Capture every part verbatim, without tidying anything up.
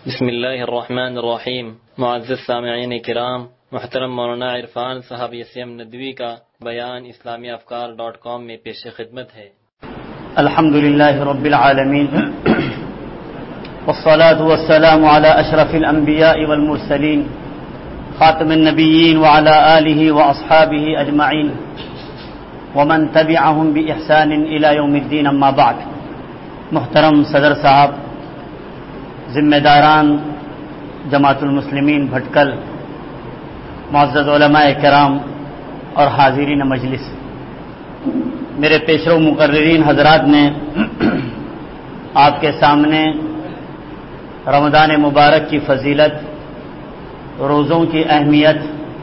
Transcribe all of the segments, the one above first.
بسم اللہ الرحمن الرحیم۔ معزز سامعین کرام، محترم مولانا عرفان صاحب یسیم ندوی کا بیان اسلامی افکار ڈاٹ کام میں پیش خدمت ہے۔ الحمد للہ رب العالمین والصلاة والسلام على اشرف الانبیاء والمرسلین خاتم النبیین وعلى آلہ واصحابہ اجمعین ومن تبعهم بإحسان الى یوم الدین، اما بعد۔ محترم صدر صاحب، ذمہ داران جماعت المسلمین بھٹکل، معزز علماء کرام اور حاضرین مجلس، میرے پیشرو مقررین حضرات نے آپ کے سامنے رمضان مبارک کی فضیلت، روزوں کی اہمیت،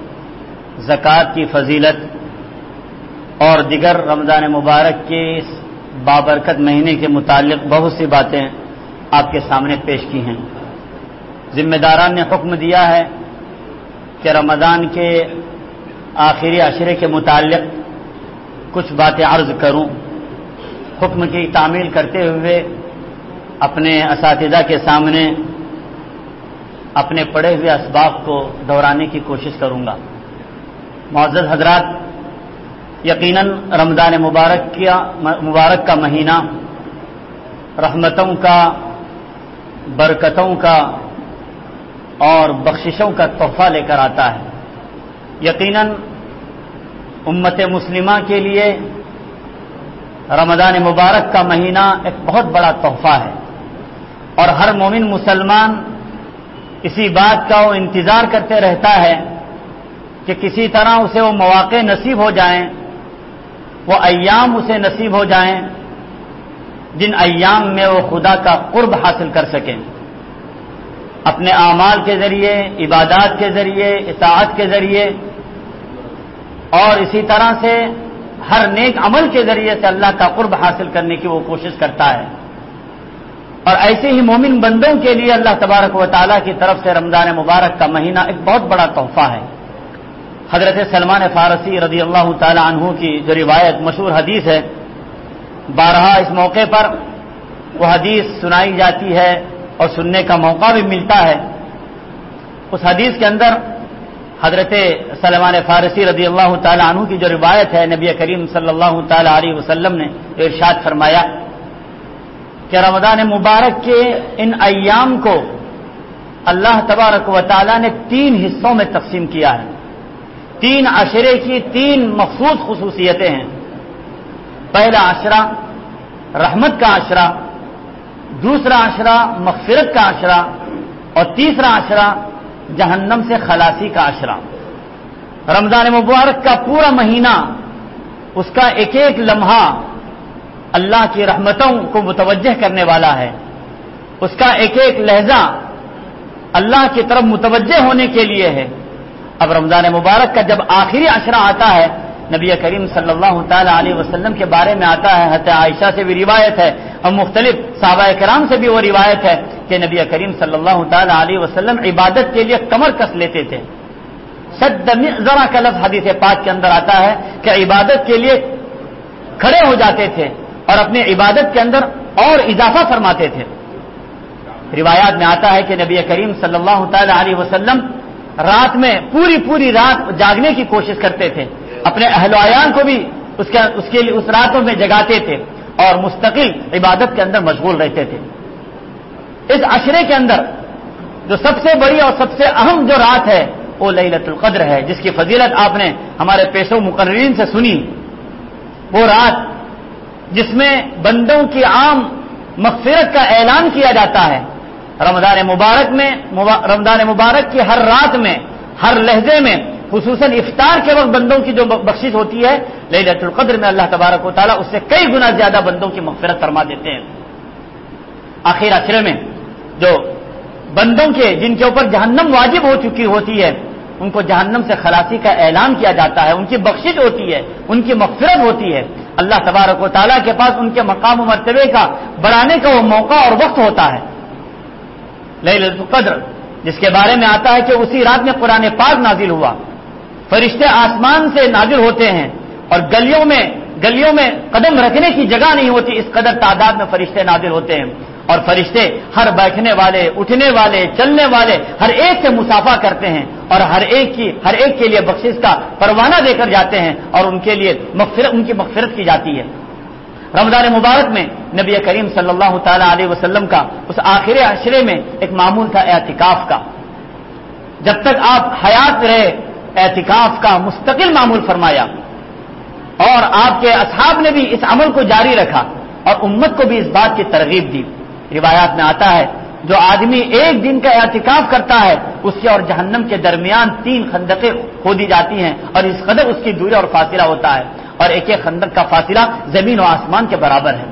زکوٰۃ کی فضیلت اور دیگر رمضان مبارک کے اس بابرکت مہینے کے متعلق بہت سی باتیں آپ کے سامنے پیش کی ہیں۔ ذمہ داران نے حکم دیا ہے کہ رمضان کے آخری عشرے کے متعلق کچھ باتیں عرض کروں۔ حکم کی تعمیل کرتے ہوئے اپنے اساتذہ کے سامنے اپنے پڑھے ہوئے اسباق کو دہرانے کی کوشش کروں گا۔ معزز حضرات، یقیناً رمضان مبارک کیا مبارک کا مہینہ رحمتوں کا، برکتوں کا اور بخششوں کا تحفہ لے کر آتا ہے۔ یقیناً امت مسلمہ کے لیے رمضان مبارک کا مہینہ ایک بہت بڑا تحفہ ہے، اور ہر مومن مسلمان اسی بات کا وہ انتظار کرتے رہتا ہے کہ کسی طرح اسے وہ مواقع نصیب ہو جائیں، وہ ایام اسے نصیب ہو جائیں جن ایام میں وہ خدا کا قرب حاصل کر سکیں، اپنے اعمال کے ذریعے، عبادات کے ذریعے، اطاعت کے ذریعے، اور اسی طرح سے ہر نیک عمل کے ذریعے سے اللہ کا قرب حاصل کرنے کی وہ کوشش کرتا ہے۔ اور ایسے ہی مومن بندوں کے لیے اللہ تبارک و تعالیٰ کی طرف سے رمضان مبارک کا مہینہ ایک بہت بڑا تحفہ ہے۔ حضرت سلمان فارسی رضی اللہ تعالی عنہ کی جو روایت مشہور حدیث ہے، بارہا اس موقع پر وہ حدیث سنائی جاتی ہے اور سننے کا موقع بھی ملتا ہے۔ اس حدیث کے اندر حضرت سلمان فارسی رضی اللہ تعالی عنہ کی جو روایت ہے، نبی کریم صلی اللہ تعالی علیہ وسلم نے ارشاد فرمایا کہ رمضان مبارک کے ان ایام کو اللہ تبارک و تعالی نے تین حصوں میں تقسیم کیا ہے۔ تین عشرے کی تین مخصوص خصوصیتیں ہیں۔ پہلا عشرہ رحمت کا عشرہ، دوسرا عشرہ مغفرت کا عشرہ، اور تیسرا عشرہ جہنم سے خلاصی کا عشرہ۔ رمضان مبارک کا پورا مہینہ، اس کا ایک ایک لمحہ اللہ کی رحمتوں کو متوجہ کرنے والا ہے، اس کا ایک ایک لہجہ اللہ کی طرف متوجہ ہونے کے لیے ہے۔ اب رمضان مبارک کا جب آخری عشرہ آتا ہے، نبی کریم صلی اللہ تعالی علیہ وسلم کے بارے میں آتا ہے، حضرت عائشہ سے بھی روایت ہے اور مختلف صحابہ کرام سے بھی وہ روایت ہے کہ نبی کریم صلی اللہ تعالی علیہ وسلم عبادت کے لیے کمر کس لیتے تھے۔ شد ذرا کا لفظ حدیث پاک کے اندر آتا ہے کہ عبادت کے لیے کھڑے ہو جاتے تھے اور اپنی عبادت کے اندر اور اضافہ فرماتے تھے۔ روایات میں آتا ہے کہ نبی کریم صلی اللہ تعالی علیہ وسلم رات میں پوری پوری رات جاگنے کی کوشش کرتے تھے، اپنے اہل و عیال کو بھی اس کے اس کے لیے اس راتوں میں جگاتے تھے اور مستقل عبادت کے اندر مشغول رہتے تھے۔ اس عشرے کے اندر جو سب سے بڑی اور سب سے اہم جو رات ہے وہ لیلۃ القدر ہے، جس کی فضیلت آپ نے ہمارے پیشو مقررین سے سنی۔ وہ رات جس میں بندوں کی عام مغفرت کا اعلان کیا جاتا ہے۔ رمضان مبارک میں رمضان مبارک کی ہر رات میں، ہر لہجے میں، خصوصاً افطار کے وقت بندوں کی جو بخشش ہوتی ہے، لیلۃ القدر میں اللہ تبارک و تعالیٰ اس سے کئی گنا زیادہ بندوں کی مغفرت فرما دیتے ہیں۔ آخر عشرے میں جو بندوں کے جن کے اوپر جہنم واجب ہو چکی ہوتی ہے، ان کو جہنم سے خلاصی کا اعلان کیا جاتا ہے، ان کی بخشش ہوتی ہے، ان کی مغفرت ہوتی ہے۔ اللہ تبارک و تعالیٰ کے پاس ان کے مقام و مرتبے کا بڑھانے کا وہ موقع اور وقت ہوتا ہے۔ لیلۃ القدر جس کے بارے میں آتا ہے کہ اسی رات میں قرآن پاک نازل ہوا، فرشتے آسمان سے نازل ہوتے ہیں اور گلیوں میں گلیوں میں قدم رکھنے کی جگہ نہیں ہوتی، اس قدر تعداد میں فرشتے نازل ہوتے ہیں، اور فرشتے ہر بیٹھنے والے، اٹھنے والے، چلنے والے ہر ایک سے مصافحہ کرتے ہیں اور ہر ایک کی ہر ایک کے لیے بخشش کا پروانہ دے کر جاتے ہیں اور ان کے لیے مغفرت ان کی مغفرت کی جاتی ہے۔ رمضان مبارک میں نبی کریم صلی اللہ تعالی علیہ وسلم کا اس آخری عشرے میں ایک معمول تھا اعتکاف کا۔ جب تک آپ حیات رہے اعتکاف کا مستقل معمول فرمایا اور آپ کے اصحاب نے بھی اس عمل کو جاری رکھا اور امت کو بھی اس بات کی ترغیب دی۔ روایات میں آتا ہے جو آدمی ایک دن کا اعتکاف کرتا ہے اس کے اور جہنم کے درمیان تین خندقیں کھودی جاتی ہیں اور اس قدر اس کی دوری اور فاصلہ ہوتا ہے اور ایک ایک خندق کا فاصلہ زمین و آسمان کے برابر ہے۔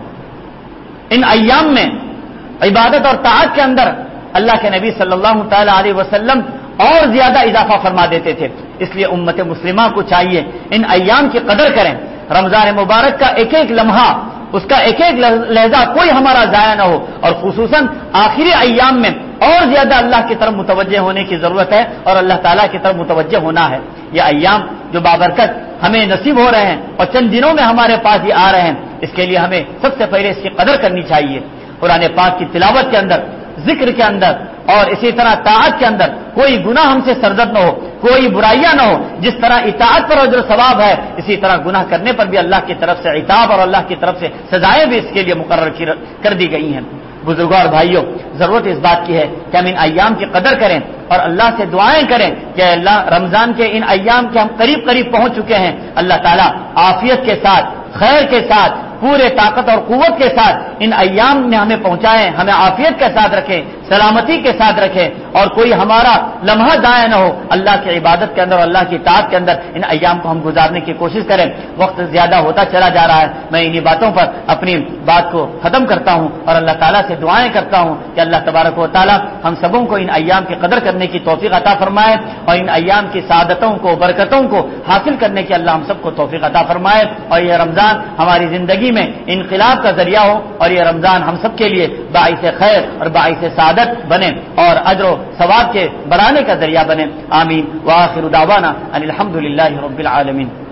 ان ایام میں عبادت اور طاعت کے اندر اللہ کے نبی صلی اللہ تعالی علیہ وسلم اور زیادہ اضافہ فرما دیتے تھے، اس لیے امت مسلمہ کو چاہیے ان ایام کی قدر کریں۔ رمضان مبارک کا ایک ایک لمحہ، اس کا ایک ایک لہجہ کوئی ہمارا ضائع نہ ہو اور خصوصاً آخری ایام میں اور زیادہ اللہ کی طرف متوجہ ہونے کی ضرورت ہے اور اللہ تعالیٰ کی طرف متوجہ ہونا ہے۔ یہ ایام جو بابرکت ہمیں نصیب ہو رہے ہیں اور چند دنوں میں ہمارے پاس یہ آ رہے ہیں، اس کے لیے ہمیں سب سے پہلے اس کی قدر کرنی چاہیے۔ قرآن پاک کی تلاوت کے اندر، ذکر کے اندر اور اسی طرح طاعت کے اندر کوئی گناہ ہم سے سرزد نہ ہو، کوئی برائیاں نہ ہو۔ جس طرح اطاعت پر اجر ثواب ہے اسی طرح گناہ کرنے پر بھی اللہ کی طرف سے عتاب اور اللہ کی طرف سے سزائیں بھی اس کے لیے مقرر کر دی گئی ہیں۔ بزرگوں اور بھائیوں، ضرورت اس بات کی ہے کہ ہم ان ایام کی قدر کریں اور اللہ سے دعائیں کریں کہ اللہ رمضان کے ان ایام کے ہم قریب قریب پہنچ چکے ہیں، اللہ تعالیٰ عافیت کے ساتھ، خیر کے ساتھ، پورے طاقت اور قوت کے ساتھ ان ایام میں ہمیں پہنچائیں، ہمیں عافیت کے ساتھ رکھیں، سلامتی کے ساتھ رکھیں اور کوئی ہمارا لمحہ ضائع نہ ہو۔ اللہ کی عبادت کے اندر، اللہ کی اطاعت کے اندر ان ایام کو ہم گزارنے کی کوشش کریں۔ وقت زیادہ ہوتا چلا جا رہا ہے، میں انہی باتوں پر اپنی بات کو ختم کرتا ہوں اور اللہ تعالیٰ سے دعائیں کرتا ہوں کہ اللہ تبارک و تعالیٰ ہم سبوں کو ان ایام کی قدر کرنے کی توفیق عطا فرمائے اور ان ایام کی سعادتوں کو، برکتوں کو حاصل کرنے کی اللہ ہم سب کو توفیق عطا فرمائے اور یہ رمضان ہماری زندگی میں انقلاب کا ذریعہ ہو اور یہ رمضان ہم سب کے لیے باعث خیر اور باعث سعادت بنے اور اجر و ثواب کے بڑھانے کا ذریعہ بنے۔ آمین۔ وآخر دعوانا ان الحمد للہ رب العالمین۔